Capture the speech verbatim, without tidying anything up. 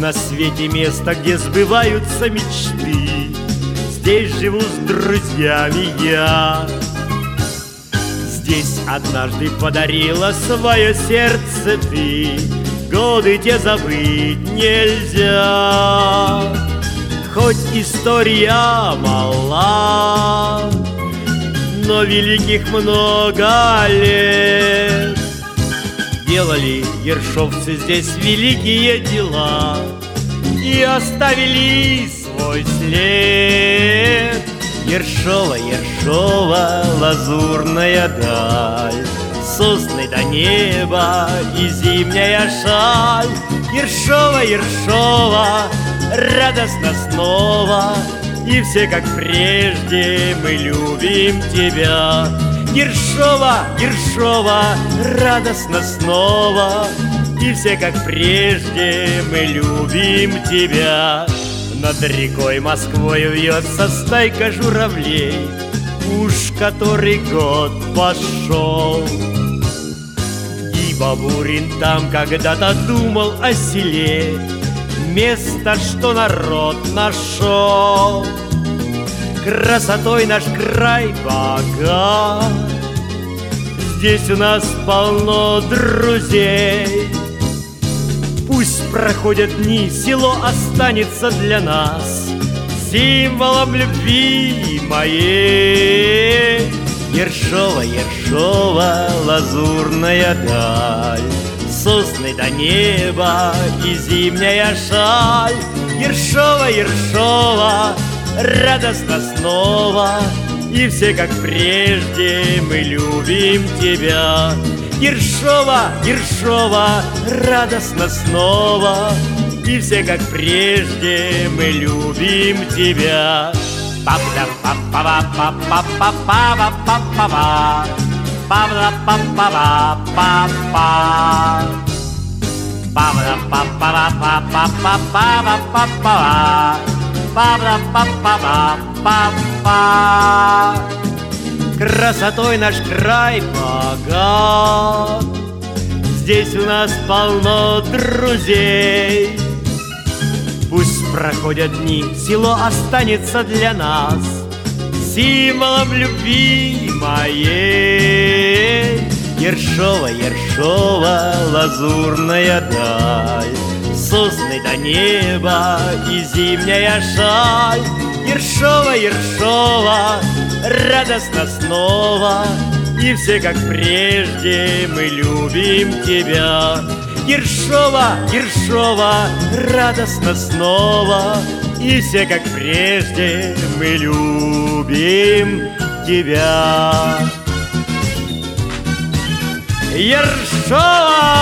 на свете место, где сбываются мечты. Здесь живу с друзьями я. Здесь однажды подарила свое сердце ты. Годы те забыть нельзя. Хоть история мала, но великих много лет. Делали ершовцы здесь великие дела и оставили свой след. Ершова, Ершова, лазурная даль, сосны до неба и зимняя шаль. Ершова, Ершова, радостно снова, и все как прежде мы любим тебя. Ершова, Ершова, радостно снова, и все как прежде мы любим тебя. Над рекой Москвой вьется стайка журавлей, уж который год пошел. И Бабурин там когда-то думал о селе, место, что народ нашел. Красотой наш край богат, здесь у нас полно друзей. Пусть проходят дни, село останется для нас символом любви моей. Ершова, Ершова, лазурная даль, сосны до неба и зимняя шаль. Ершова, Ершова, радостно снова, и все как прежде мы любим тебя. Ершова, Ершова, радостно снова, и все как прежде мы любим тебя. Па-па-па-па-па-па-па-па-па-па-па, па-па-па-па-па-па-па, па-па-па-па-па-па-па-па-па-па, па-па-па-па-па-па. Красотой наш край богат, здесь у нас полно друзей. Пусть проходят дни, село останется для нас символом любви моей. Ершова, Ершова, лазурная даль, сосны до неба и зимняя шаль. Ершова, Ершова, радостно снова, и все как прежде мы любим тебя. Ершова, Ершова, радостно снова, и все как прежде мы любим тебя. Ершова!